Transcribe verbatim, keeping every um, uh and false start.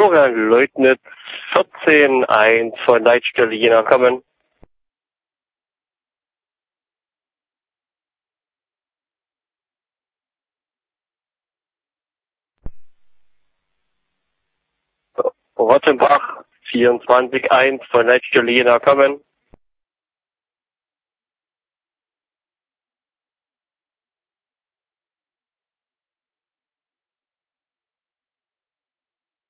Florian Leutnitz, vierzehn eins von Leitstelle Jena kommen. Rottenbach, vierundzwanzig eins von Leitstelle Jena kommen.